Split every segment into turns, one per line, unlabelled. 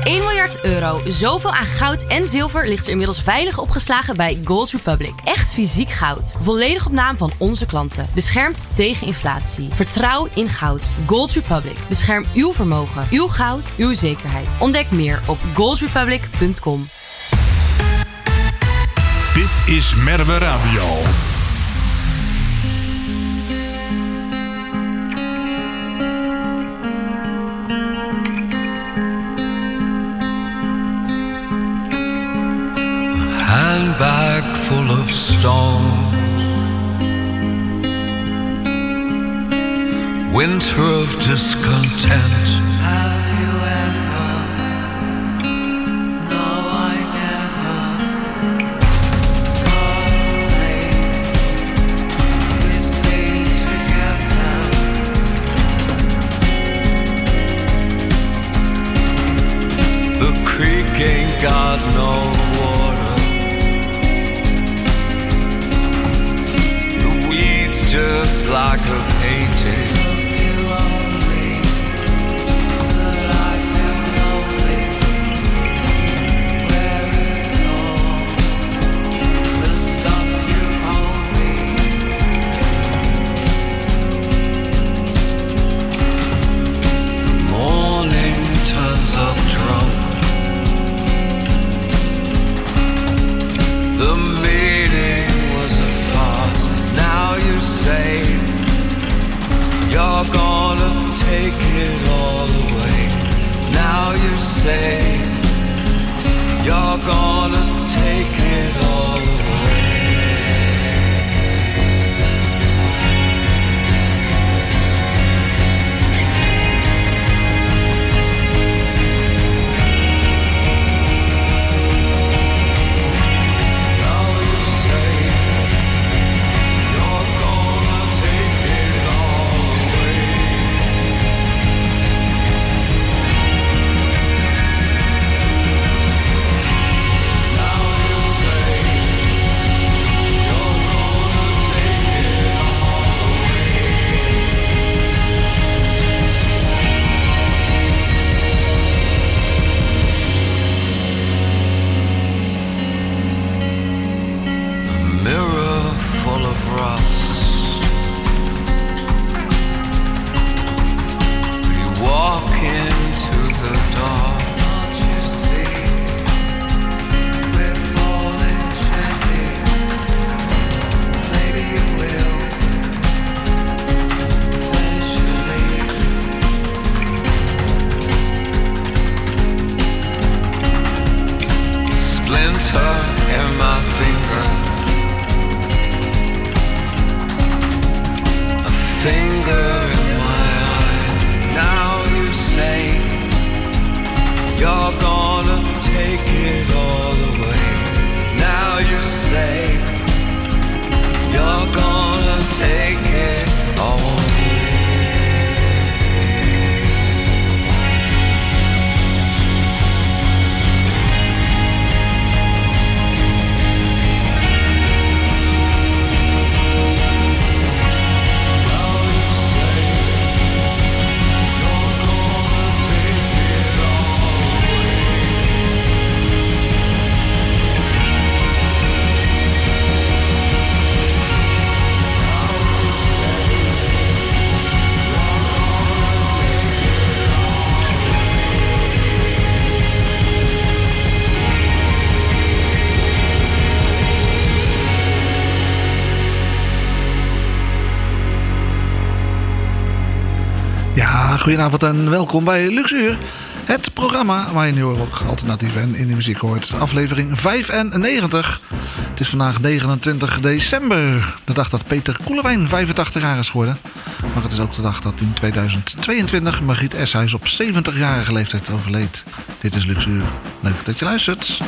1 miljard euro. Zoveel aan goud en zilver ligt er inmiddels veilig opgeslagen bij Gold Republic. Echt fysiek goud. Volledig op naam van onze klanten. Beschermd tegen inflatie. Vertrouw in goud. Gold Republic. Bescherm uw vermogen. Uw goud. Uw zekerheid. Ontdek meer op goldrepublic.com.
Dit is Merwe Radio.
Handbag full of stones, winter of discontent. Have you ever? No, I never. We stay together. The creek ain't got no water. Just like a painting. You're gonna take it all away. Now you say you're gonna take it all away.
Goedenavond en welkom bij Luxuur. Het programma waar je nu ook alternatief en indie muziek hoort. Aflevering 95. Het is vandaag 29 december. De dag dat Peter Koelewijn 85 jaar is geworden. Maar het is ook de dag dat in 2022 Margriet Eshuis op 70-jarige leeftijd overleed. Dit is Luxuur. Leuk dat je luistert.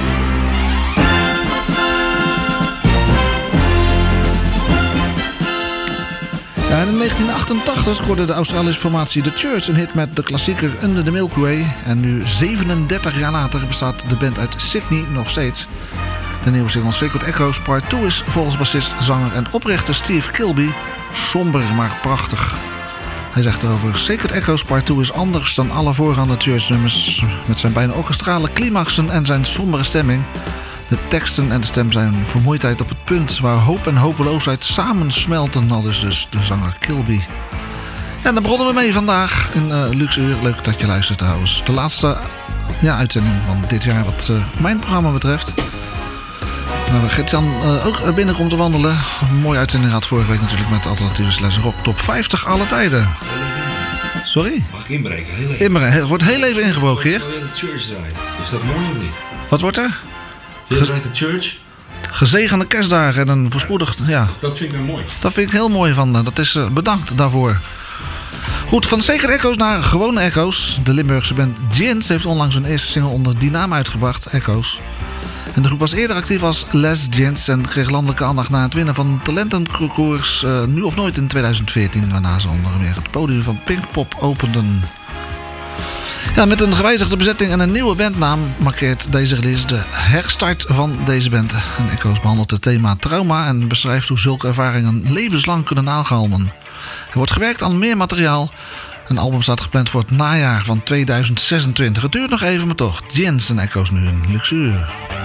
Ja, in 1988 scoorde de Australische formatie The Church een hit met de klassieker Under the Milky Way. En nu 37 jaar later bestaat de band uit Sydney nog steeds. De nieuwe single Sacred Echoes Part 2 is volgens bassist, zanger en oprichter Steve Kilbey somber maar prachtig. Hij zegt erover: Sacred Echoes Part 2 is anders dan alle voorgaande Church-nummers. Met zijn bijna orkestrale climaxen en zijn sombere stemming. De teksten en de stem zijn vermoeidheid op het punt waar hoop en hopeloosheid samensmelten. Al dus de zanger Kilby. Ja, daar begonnen we mee vandaag in Luxe Uur. Leuk dat je luistert trouwens. De laatste uitzending van dit jaar wat mijn programma betreft. Waar Gert-Jan ook binnenkomt te wandelen. Een mooie uitzending had vorige week natuurlijk met Alternatieve Rock Top 50 alle tijden. Sorry?
Mag ik inbreken? Heel even.
Inbreken. Wordt heel even ingebroken hier.
De church draait. Is dat mooi of niet?
Wat wordt er?
Je draait de church.
Gezegende kerstdagen en een voorspoedig... Ja.
Dat vind ik nou mooi.
Dat vind ik heel mooi van. Dat is bedankt daarvoor. Goed, van Sacred Echoes naar gewone Echoes. De Limburgse band Gins heeft onlangs hun eerste single onder die naam uitgebracht, Echoes. En de groep was eerder actief als Les Gins en kreeg landelijke aandacht na het winnen van talentenconcours Nu of Nooit in 2014, waarna ze onder meer het podium van Pinkpop openden. Ja, met een gewijzigde bezetting en een nieuwe bandnaam markeert deze release de herstart van deze band. En Echoes behandelt het thema trauma en beschrijft hoe zulke ervaringen levenslang kunnen nagalmen. Er wordt gewerkt aan meer materiaal. Een album staat gepland voor het najaar van 2026. Het duurt nog even, maar toch. Gins en Echoes nu in Luxe Uur.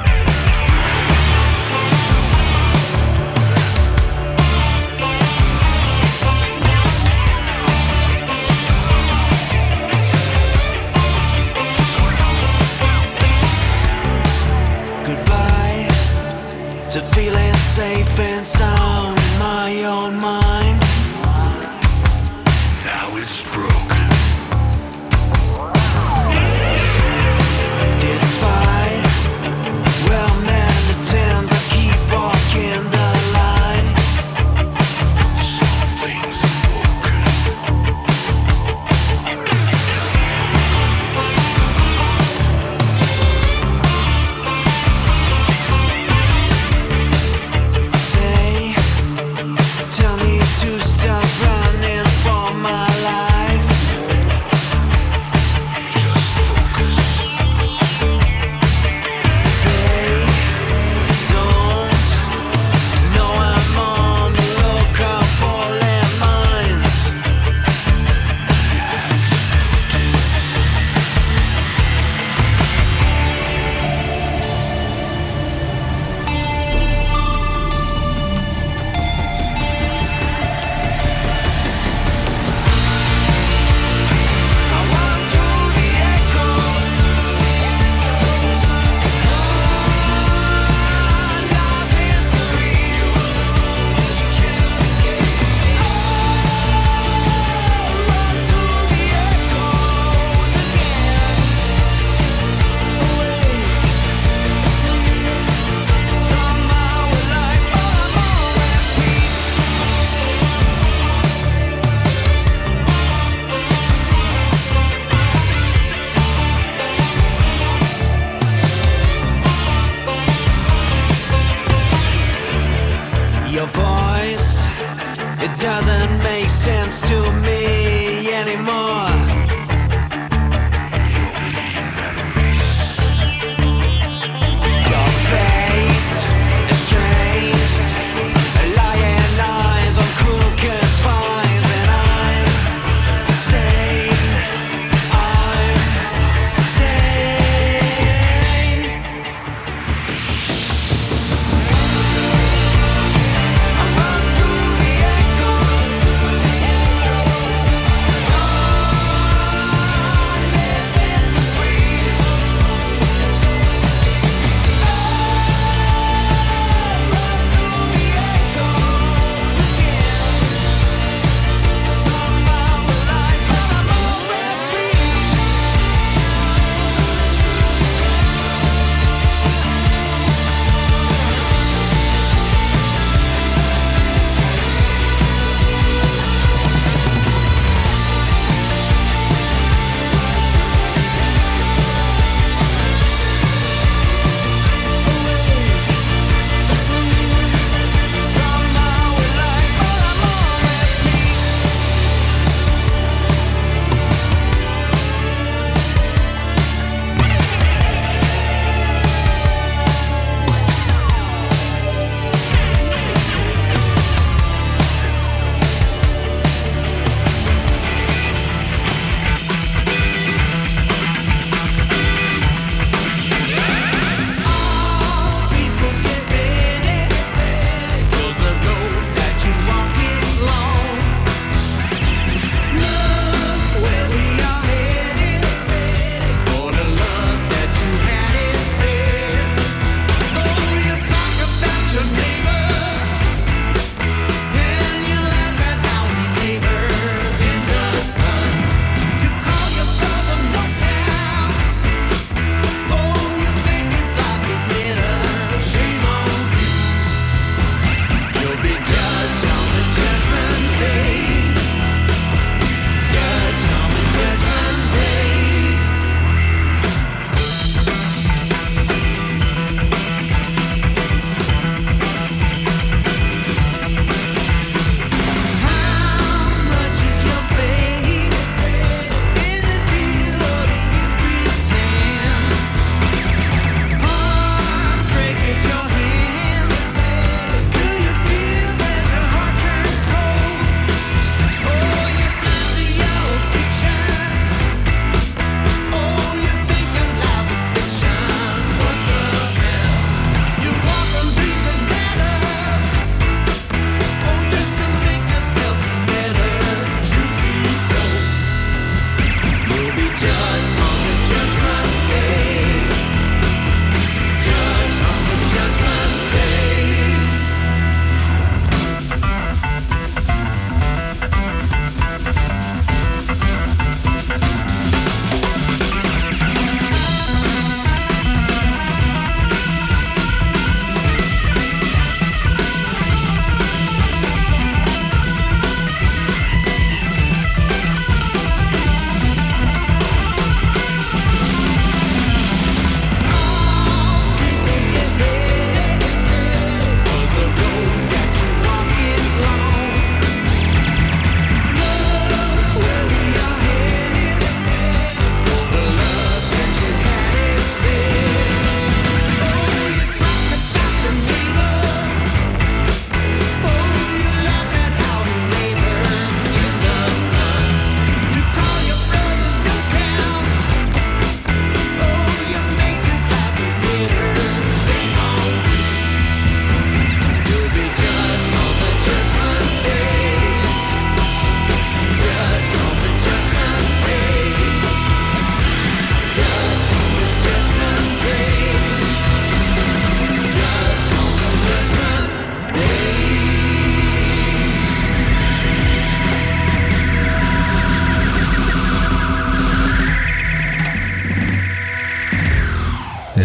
Goodbye to feeling safe and sound in my own mind. Now it's broken. Despite well-meant attempts, I keep walking the line. Something's broken. They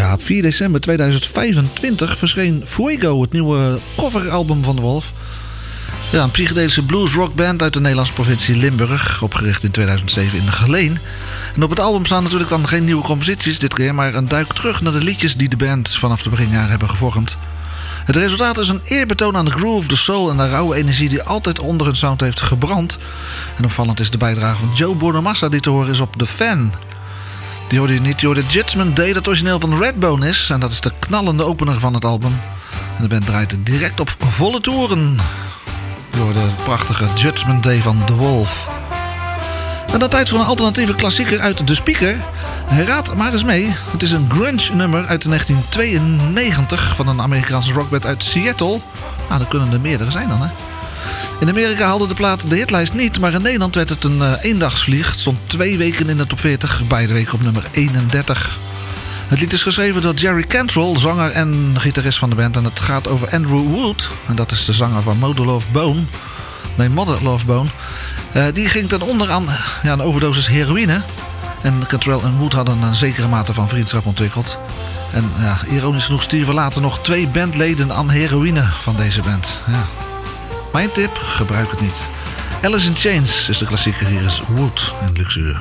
Ja, op 4 december 2025 verscheen Fuego, het nieuwe coveralbum van de Wolf. Ja, een psychedelische blues-rockband uit de Nederlandse provincie Limburg, opgericht in 2007 in de Geleen. En op het album staan natuurlijk dan geen nieuwe composities dit keer, maar een duik terug naar de liedjes die de band vanaf de beginjaren hebben gevormd. Het resultaat is een eerbetoon aan de groove, de soul en de rauwe energie die altijd onder hun sound heeft gebrand. En opvallend is de bijdrage van Joe Bonamassa die te horen is op The Fan. Die hoorde je niet, die hoorde Judgment Day, dat origineel van Redbone is. En dat is de knallende opener van het album. En de band draait direct op volle toeren. Je hoorde de prachtige Judgment Day van The Wolf. En dan tijd voor een alternatieve klassieker uit De Speaker. Raad maar eens mee. Het is een grunge nummer uit 1992 van een Amerikaanse rockband uit Seattle. Nou, er kunnen er meerdere zijn dan, hè. In Amerika haalde de plaat de hitlijst niet, maar in Nederland werd het een eendagsvlieg. Het stond 2 weken in de top 40, beide weken op nummer 31. Het lied is geschreven door Jerry Cantrell, zanger en gitarist van de band. En het gaat over Andrew Wood, en dat is de zanger van Mother Love Bone. Die ging ten onder aan een overdosis heroïne. En Cantrell en Wood hadden een zekere mate van vriendschap ontwikkeld. En ja, ironisch genoeg stierven later nog 2 bandleden aan heroïne van deze band. Ja. Mijn tip, gebruik het niet. Alice in Chains is de klassieker, hier is Wood in Luxuur.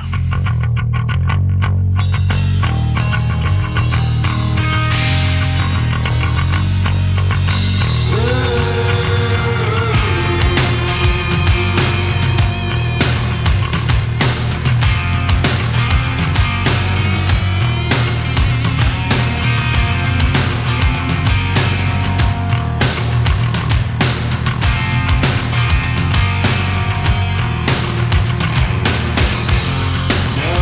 Now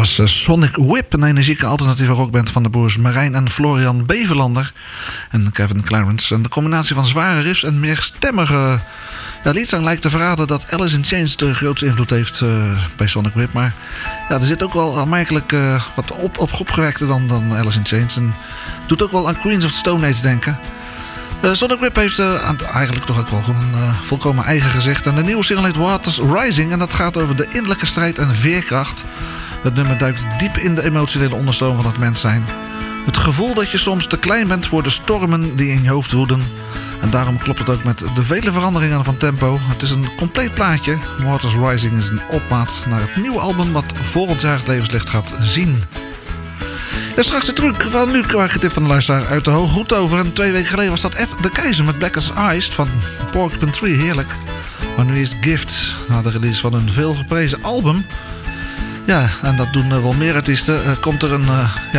was Sonic Whip, een energieke alternatieve rockband van de broers Marijn en Florian Beverlander en Kevin Clarence. En de combinatie van zware riffs en meer stemmige liedzang lijkt te verraden dat Alice in Chains de grootste invloed heeft bij Sonic Whip. Maar ja, er zit ook wel aanmerkelijk wat opgewekter dan Alice in Chains. En doet ook wel aan Queens of the Stone Age denken. Sonic Whip heeft eigenlijk toch ook wel een volkomen eigen gezicht. En de nieuwe single heet Waters Rising. En dat gaat over de innerlijke strijd en veerkracht. Het nummer duikt diep in de emotionele onderstroom van het mens zijn. Het gevoel dat je soms te klein bent voor de stormen die in je hoofd woeden. En daarom klopt het ook met de vele veranderingen van tempo. Het is een compleet plaatje. Waters Rising is een opmaat naar het nieuwe album wat volgend jaar het levenslicht gaat zien. En straks de truc van Luc, waar ik het tip van de luisteraar uit de hoge hoed over. En 2 weken geleden was dat Ed de Keizer met Black as Ice van Porcupine Tree. Heerlijk. Maar nu is het Gift, na de release van een veelgeprezen album. Ja, en dat doen wel meer artiesten. Komt er een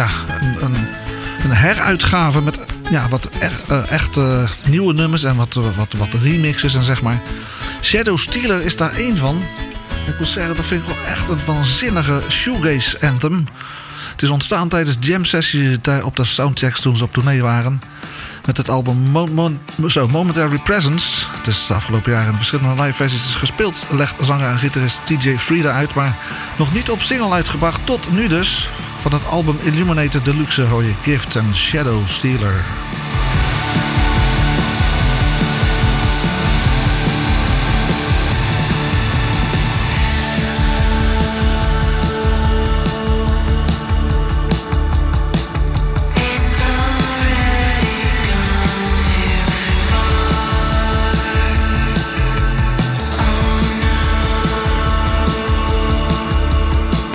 heruitgave met wat echt nieuwe nummers en wat remixes en zeg maar. Shadow Stealer is daar één van. Ik moet zeggen, dat vind ik wel echt een waanzinnige shoegaze anthem. Het is ontstaan tijdens jam sessies op de Soundchecks toen ze op tournee waren. Met het album Momentary Presence. Het is de afgelopen jaren in verschillende live versies gespeeld. Legt zanger en gitarist TJ Frieda uit. Maar nog niet op single uitgebracht tot nu dus. Van het album Illuminated Deluxe hoor je Gift en Shadow Stealer.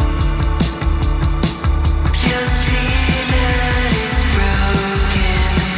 Just see that it's broken.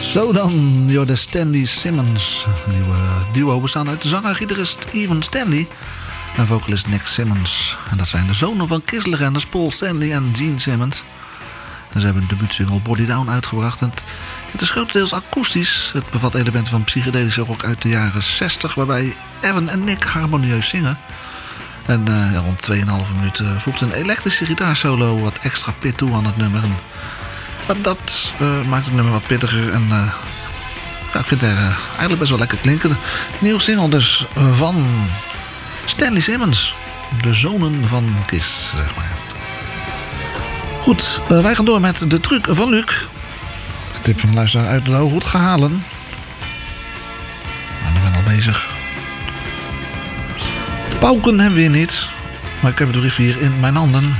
Zo dan, de Stanley Simmons. Een nieuwe duo bestaande uit de zanger-gitarist Evan Stanley en vocalist Nick Simmons. En dat zijn de zonen van Kiss-legendes Paul Stanley en Gene Simmons. En ze hebben een debuutsingle Body Down uitgebracht. En het is grotendeels akoestisch. Het bevat elementen van psychedelische rock uit de jaren 60... waarbij Evan en Nick harmonieus zingen. En rond 2,5 minuten voegt een elektrische gitaarsolo wat extra pit toe aan het nummer. En dat maakt het nummer wat pittiger. En ik vind het eigenlijk best wel lekker klinken. Nieuwe single dus van Stanley Simmons. De zonen van Kiss, zeg maar. Goed, wij gaan door met de truc van Luc. Tip van de luisteraar uit de Hooghoed gehalen. Ik ben al bezig. Pauken hebben we hier niet. Maar ik heb de brief hier in mijn handen.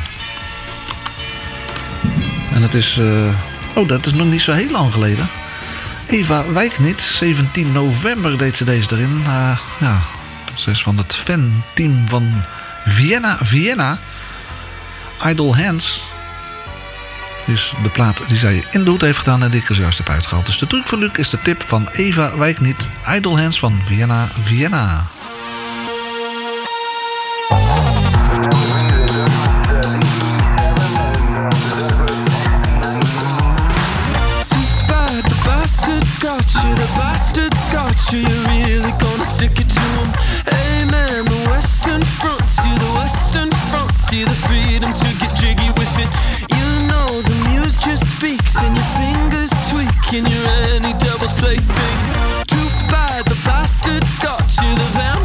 En het is... dat is nog niet zo heel lang geleden. Eva Wijkniet, 17 november deed ze deze erin. Ze is van het fanteam van Vienna. Idle Hands is de plaat die zij in de hoed heeft gedaan en die ik er juist heb uitgehaald. Dus de truc van Luc is de tip van Eva Wijkniet. Idle Hands van Vienna.
You really gonna stick it to them? Hey man, the Western Front, see the Western Front, see the freedom to get jiggy with it. You know the muse just speaks and your fingers tweak and you're any devil's plaything. Too bad the bastards got you, the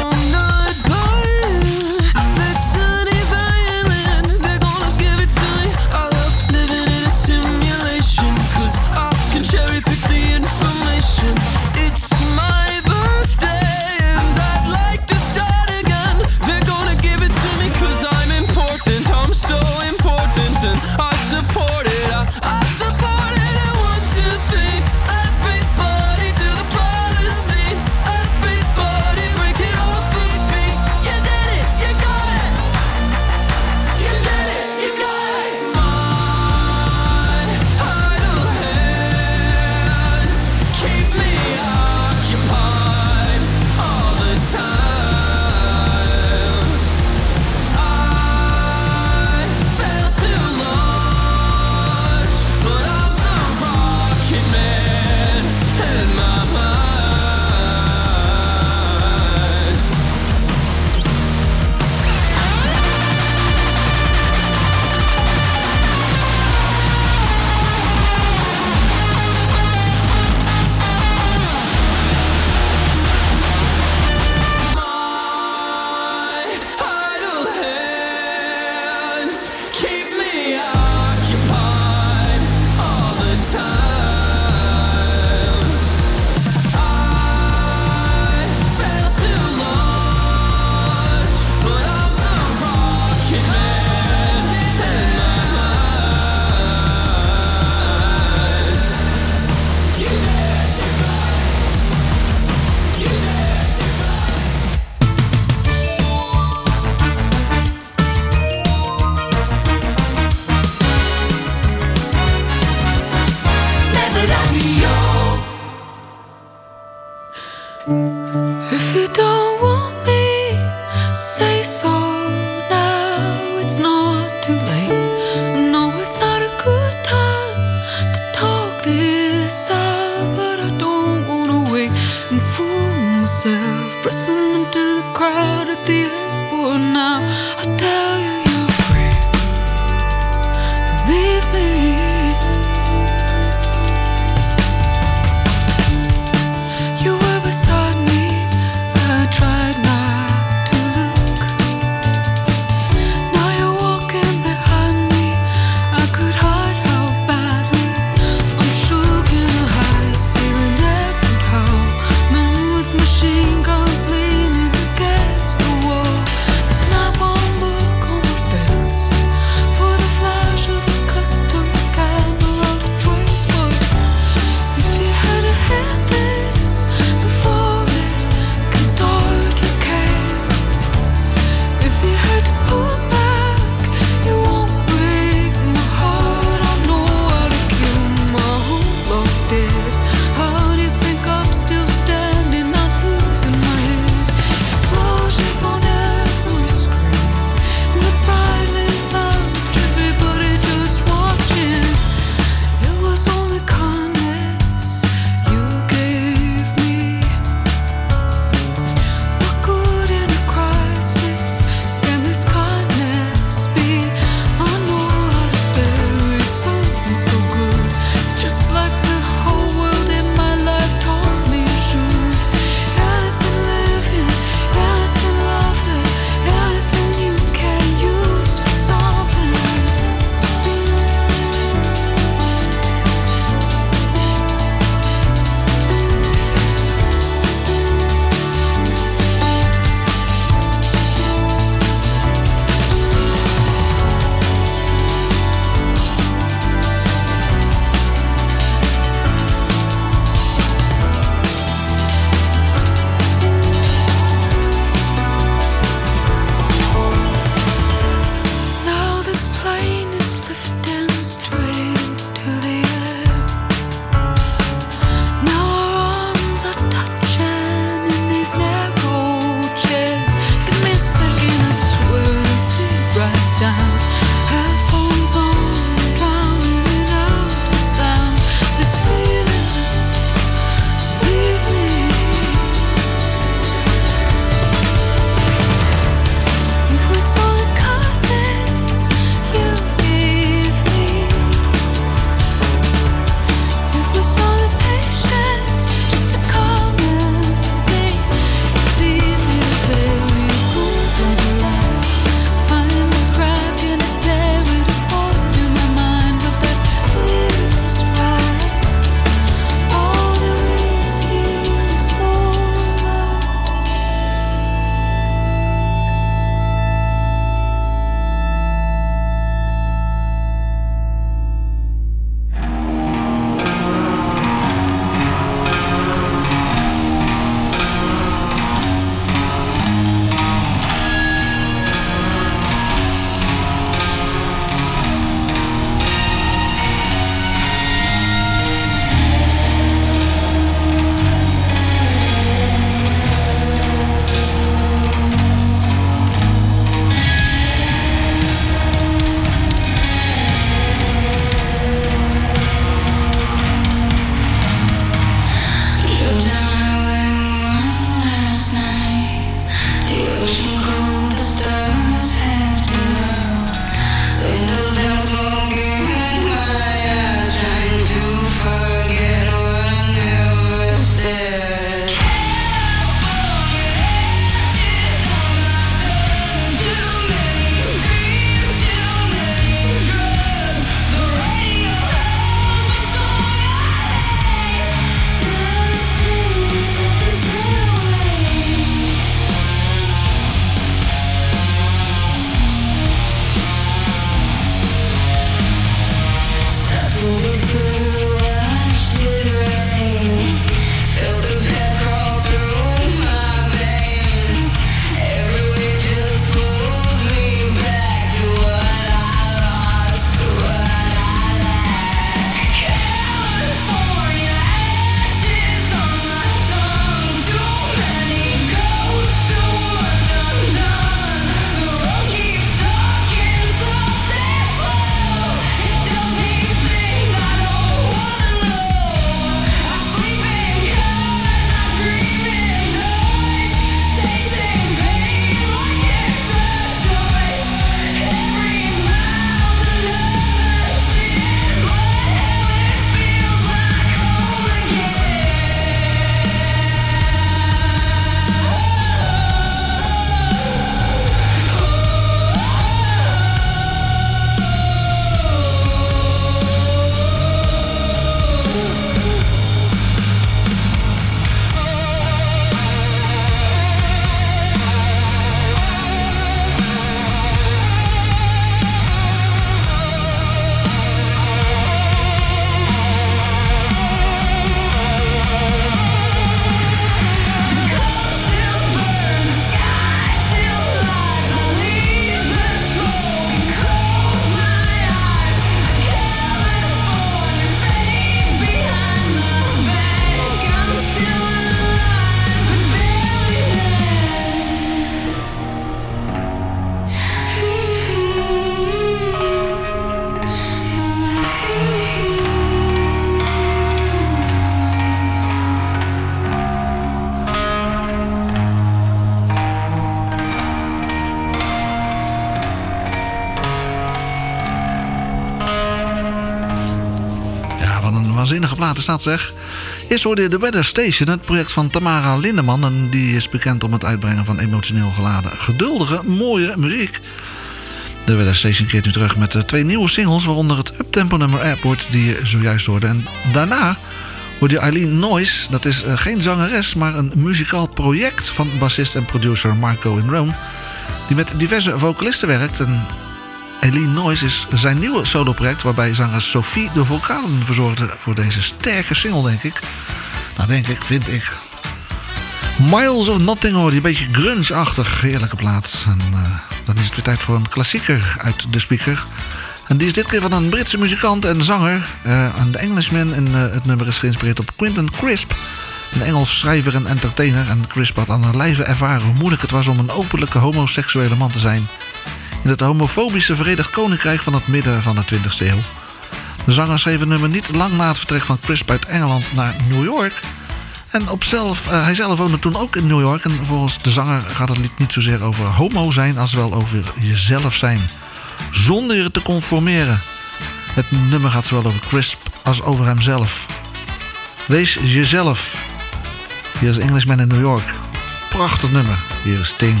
waanzinnige platen staat, zeg. Eerst hoorde je The Weather Station, het project van Tamara Lindeman. En die is bekend om het uitbrengen van emotioneel geladen, geduldige, mooie muziek. The Weather Station keert nu terug met 2 nieuwe singles, waaronder het uptempo nummer Airport, die je zojuist hoorde. En daarna hoorde je Eileen Noyes. Dat is geen zangeres, maar een muzikaal project van bassist en producer Marco in Rome, die met diverse vocalisten werkt. En Eileen Noyes is zijn nieuwe soloproject, waarbij zangeres Sophie de vocalen verzorgde voor deze sterke single, denk ik. Nou, vind ik. Miles of Nothing hoor, een beetje grunge-achtig, heerlijke plaat. En dan is het weer tijd voor een klassieker uit de speaker. En die is dit keer van een Britse muzikant en zanger. Een Englishman. En het nummer is geïnspireerd op Quentin Crisp, een Engels schrijver en entertainer. En Crisp had aan haar lijve ervaren hoe moeilijk het was om een openlijke homoseksuele man te zijn in het homofobische Verenigd Koninkrijk van het midden van de 20e eeuw. De zanger schreef het nummer niet lang na het vertrek van Crisp uit Engeland naar New York. En hij zelf woonde toen ook in New York. En volgens de zanger gaat het lied niet zozeer over homo zijn als wel over jezelf zijn, zonder je te conformeren. Het nummer gaat zowel over Crisp als over hemzelf. Wees jezelf. Hier is Englishman in New York. Prachtig nummer. Hier is Sting.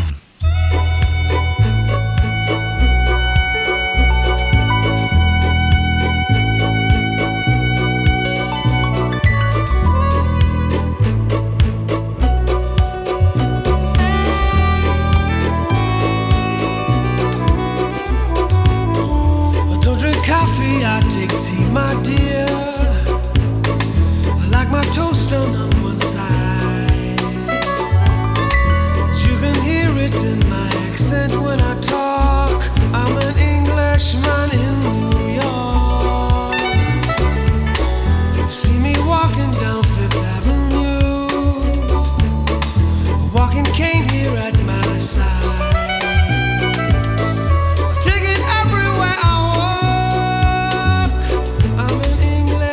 Tea, my dear. I like my toast done on one side. You can hear it in my accent when I talk. I'm an Englishman in New York. You see me walking down Fifth Avenue, a walking cane here at my side. Take it everywhere I walk. I'm an Englishman.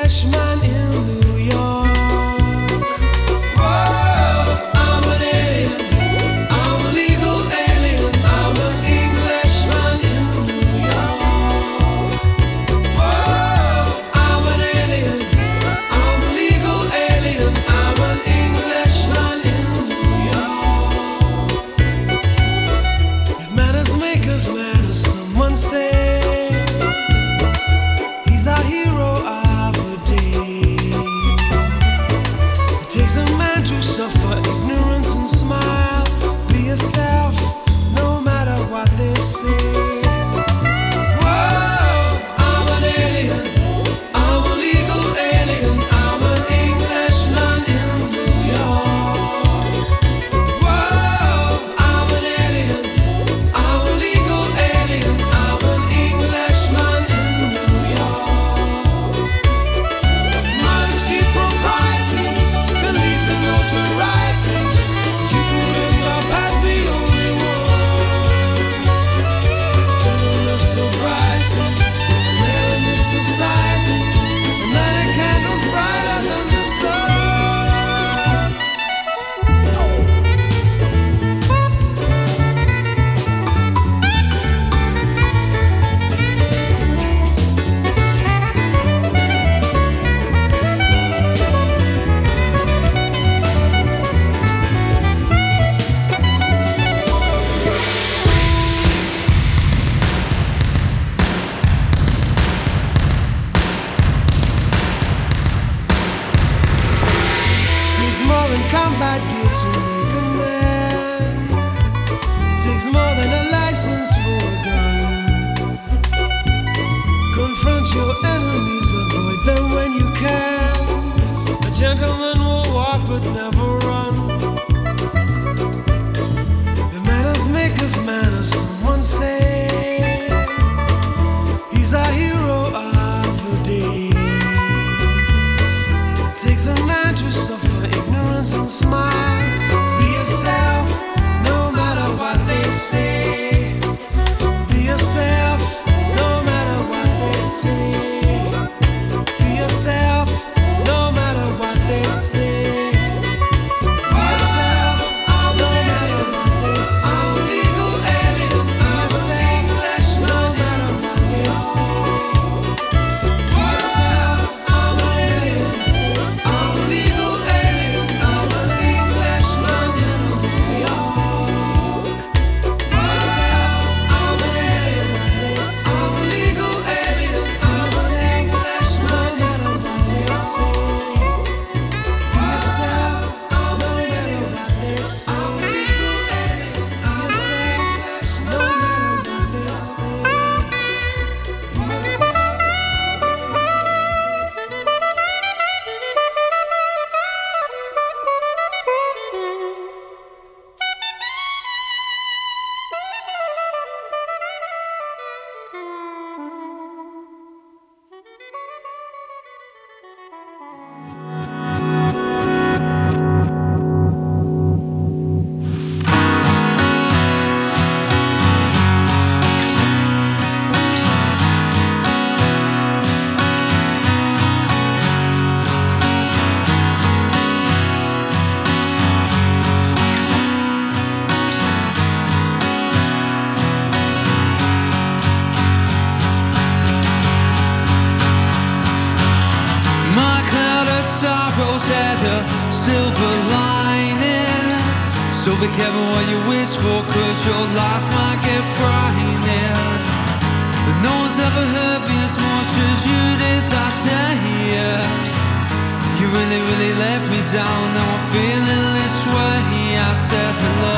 sorrows had a silver lining. So be careful what you wish for, cause your life might get frightening. But no one's ever hurt me as much as you did that day. You really, really let me down. Now I'm feeling this way. I said hello,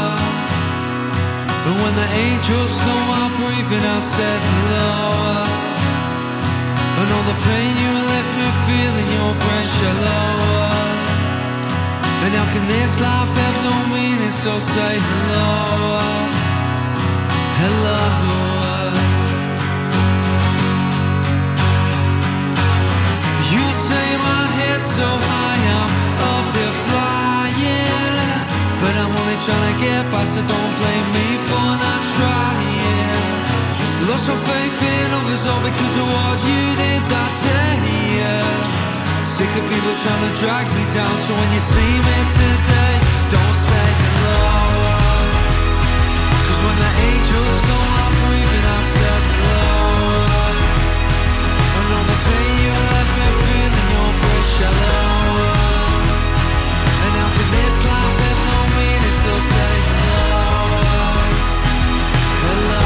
and when the angels know my breathing, I said hello. And all the pain you left me feeling, your breath shallow. And how can this life have no meaning? So say hello, hello. You say my head's so high, I'm up here flying. But I'm only trying to get by, so don't blame me for not trying. Lost my faith in others all because of what you did that day. Sick of people trying to drag me down, so when you see me today, don't say hello. Cause when the angels stole my breathing, I said hello. And all the pain you left me feeling, your breath shallow. And how can this life have no meaning? So say hello, hello.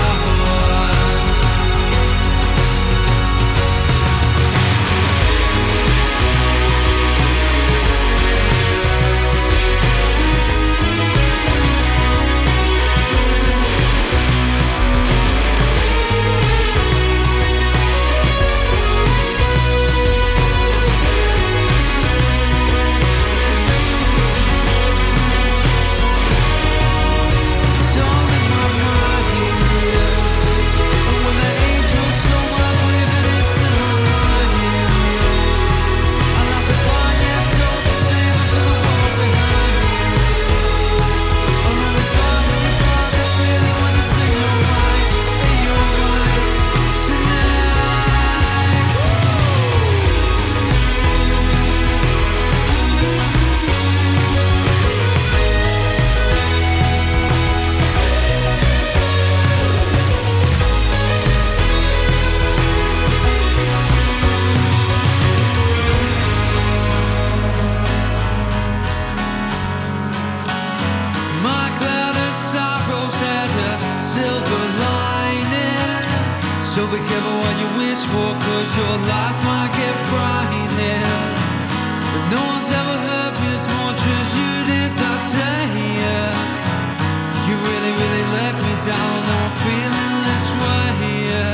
So be careful what you wish for, cause your life might get frightening. But no one's ever hurt me as much as you did that day. You really, really let me down. Now I'm feeling this way.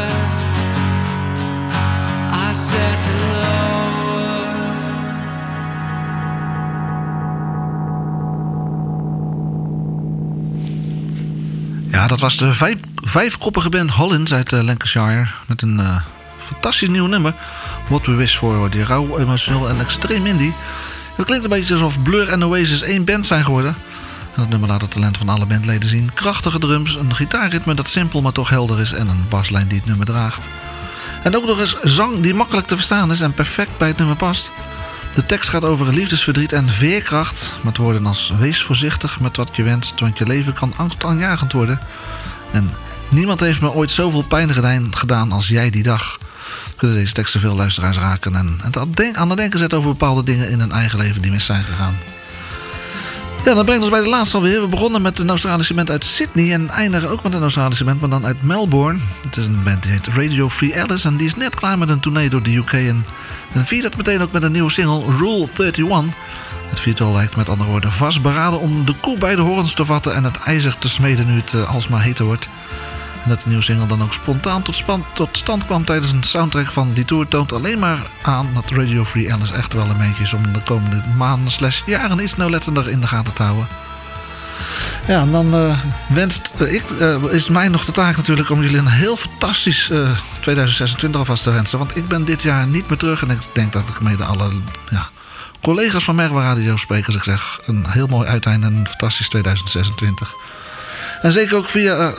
I said hello.
Ja, dat was de vijfkoppige band Hollins uit Lancashire. Met een fantastisch nieuw nummer. What We Wish For. Die rauw, emotioneel en extreem indie. Het klinkt een beetje alsof Blur en Oasis één band zijn geworden. En het nummer laat het talent van alle bandleden zien. Krachtige drums, een gitaarritme dat simpel maar toch helder is. En een baslijn die het nummer draagt. En ook nog eens zang die makkelijk te verstaan is en perfect bij het nummer past. De tekst gaat over liefdesverdriet en veerkracht. Met woorden als wees voorzichtig met wat je wenst, want je leven kan angstaanjagend worden. En niemand heeft me ooit zoveel pijn gedaan als jij die dag. Kunnen deze teksten veel luisteraars raken en aan het denken zetten over bepaalde dingen in hun eigen leven die mis zijn gegaan. Ja, dat brengt ons bij de laatste alweer. We begonnen met een Australische band uit Sydney en eindigen ook met een Australische band, maar dan uit Melbourne. Het is een band die heet Radio Free Alice en die is net klaar met een tournee door de UK en viert dat meteen ook met een nieuwe single, Rule 31. Het viertal lijkt met andere woorden vastberaden om de koe bij de horens te vatten en het ijzer te smeden nu het alsmaar heter wordt. En dat de nieuwe single dan ook spontaan tot stand kwam tijdens een soundtrack van die tour toont alleen maar aan dat Radio Free Alice echt wel een beetje is om de komende maanden / jaren iets nauwlettender in de gaten te houden. Ja, en dan is mij nog de taak natuurlijk om jullie een heel fantastisch 2026 alvast te wensen. Want ik ben dit jaar niet meer terug en ik denk dat ik mede alle collega's van Merwa Radio spreek als ik zeg een heel mooi uiteinde en een fantastisch 2026. En zeker ook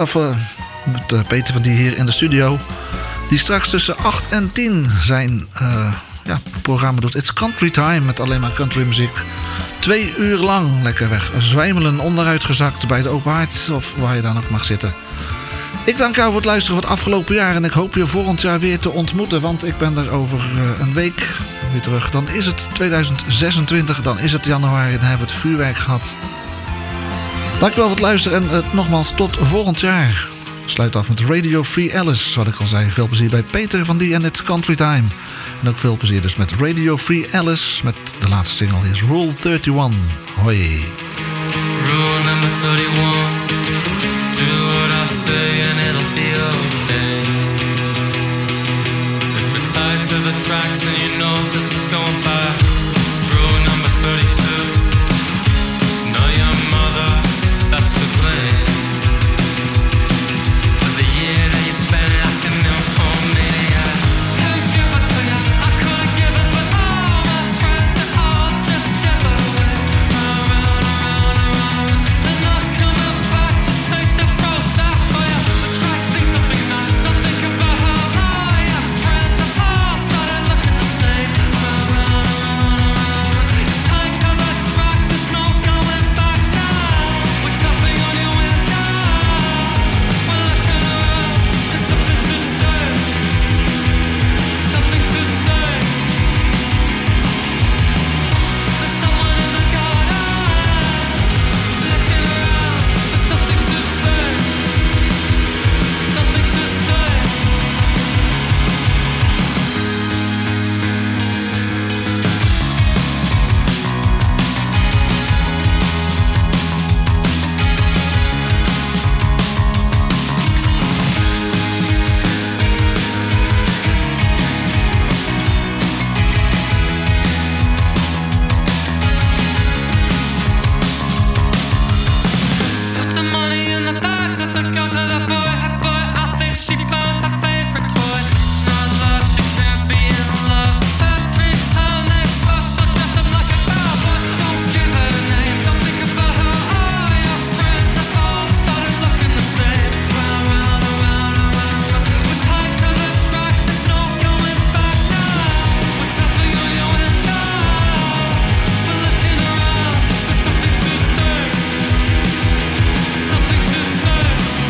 met Peter van Die hier in de studio, die straks tussen 8 en 10 zijn programma doet. It's Country Time met alleen maar country muziek. 2 uur lang lekker weg zwijmelen, onderuitgezakt bij de open haard of waar je dan ook mag zitten. Ik dank jou voor het luisteren van het afgelopen jaar en ik hoop je volgend jaar weer te ontmoeten, want ik ben er over een week weer terug. Dan is het 2026, dan is het januari en dan hebben we het vuurwerk gehad. Dankjewel voor het luisteren en nogmaals tot volgend jaar. We sluiten af met Radio Free Alice, wat ik al zei. Veel plezier bij Peter van Die en It's Country Time. En ook veel plezier dus met Radio Free Alice. Met de laatste single is Rule 31. Hoi.
Rule number 31. Do what I say and it'll be okay. If we're tied to the tracks, then you know there's no going back. Rule number 32. It's not your mother that's to blame. For the year that you spent like a nymphomaniac. Can't give it to you, I couldn't give it, but all my friends, they all just give it away. Around, around, around. They're not coming back, just take the process for you. Attract things, something nice, something about how all your friends have all started looking the same. Around, around, around. You're tied to the track, there's no going back now. We're tapping on your window. We're looking around, there's something to say. Something to say. There's someone in the garden. Looking around, there's something to say. Something to say. Put the money in the bags of the girl to the boy. Hey boy, I think she found her favorite toy. It's not love, she can't be in love. Every time they fuck, she'll dress up like a cowboy. Don't give her a name, don't think about her. All your friends have all started looking the same. Round, round, around, around, round. We're tied to the track, there's no going back now. We're tapping on your window. We're looking around, there's something to say. Something to say.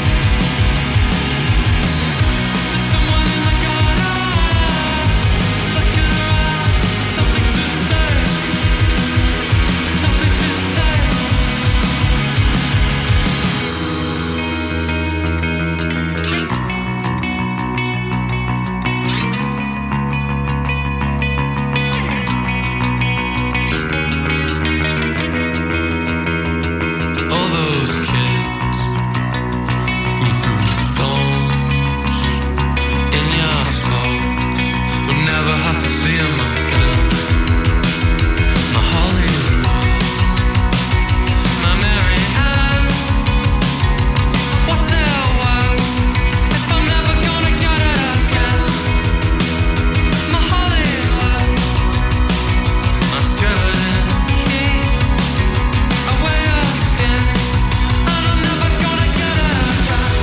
There's someone in the garden. Looking around. Something to say. Something to say. All those kids who threw stones in your spokes will never have to see them again. My Hollywood, my Mary Ann, what's their worth if I'm never gonna get it again? My Hollywood, my skeleton key, away your skin, and I'm never gonna get it again.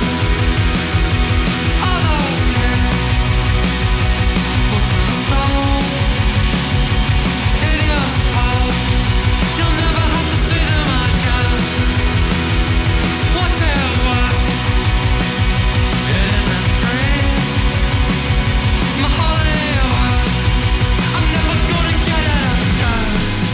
All those kids who threw stones in your spokes, you'll never have to see them again. What's their worth? It isn't free. My Hollywood, I'm never gonna get it again.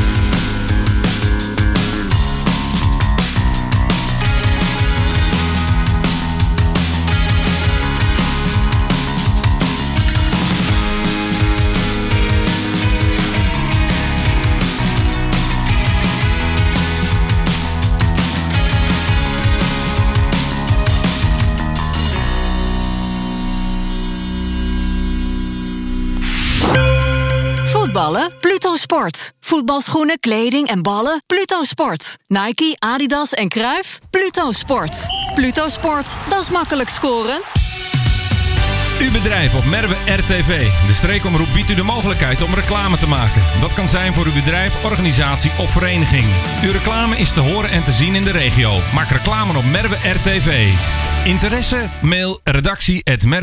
Voetballen? Pluto Sport. Voetbalschoenen, kleding en ballen? Pluto Sport. Nike, Adidas en Cruijff? Pluto Sport. Pluto Sport, dat is makkelijk scoren.
Uw bedrijf op Merwe RTV. De streekomroep biedt u de mogelijkheid om reclame te maken. Dat kan zijn voor uw bedrijf, organisatie of vereniging. Uw reclame is te horen en te zien in de regio. Maak reclame op Merwe RTV. Interesse? Mail redactie@merwe